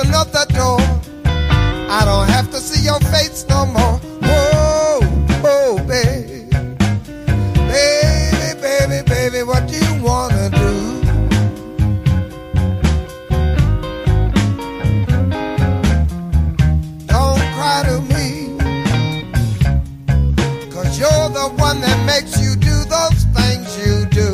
open up the door. I don't have to see your face no more. Whoa, oh, baby. Baby, baby, baby, what do you wanna do? Don't cry to me, 'cause you're the one that makes you do those things you do.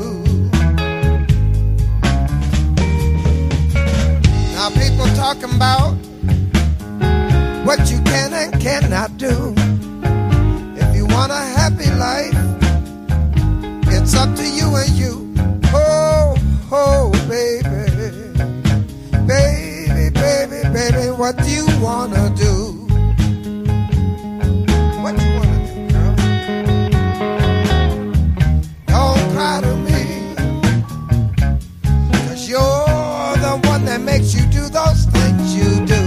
Now people talking about what you can and cannot do. If you want a happy life, it's up to you and you. Oh, oh, baby. Baby, baby, baby, what do you wanna do? What you wanna do, girl? Don't cry to me, 'cause you're the one that makes you do those things you do.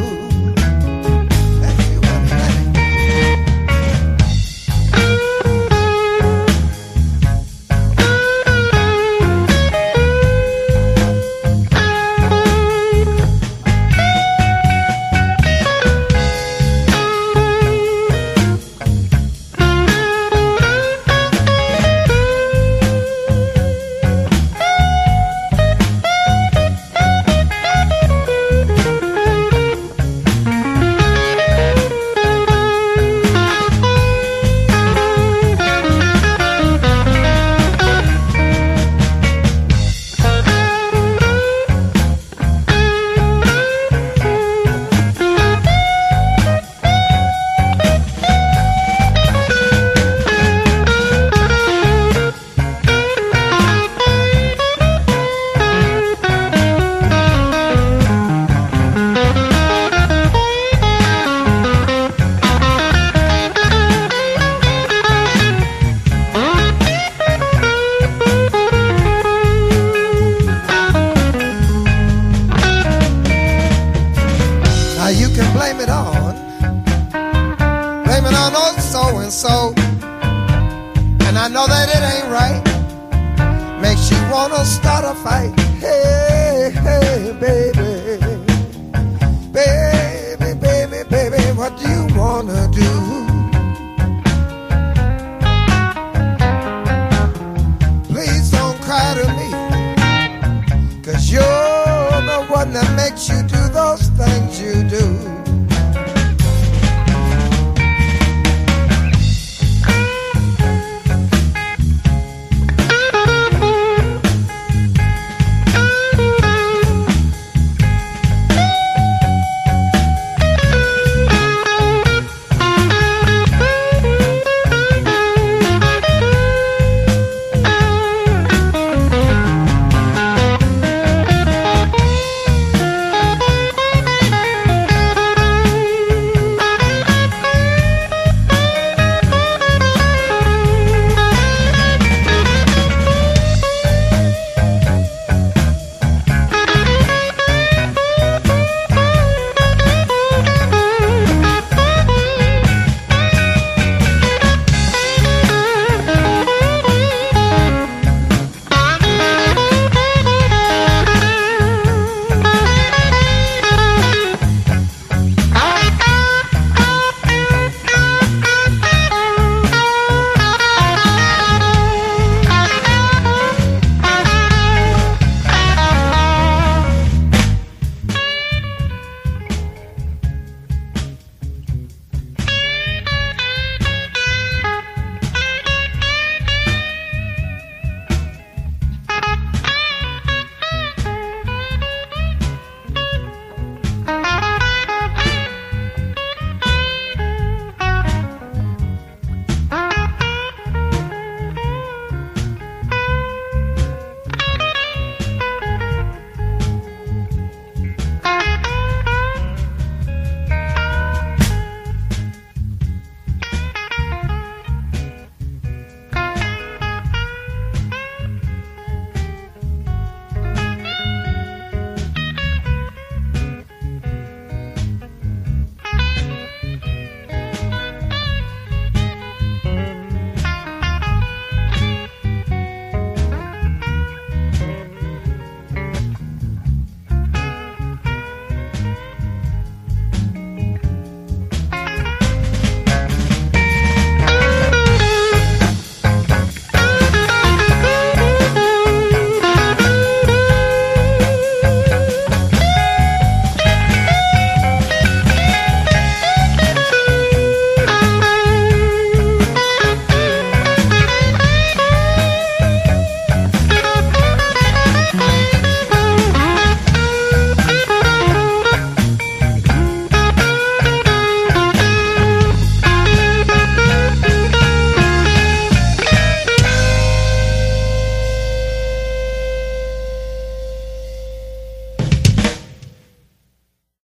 So, and I know that it ain't right. Makes you wanna start a fight. Hey, hey, baby. Baby, baby, baby, what do you wanna do? Please don't cry to me, 'cause you're the one that makes you do those things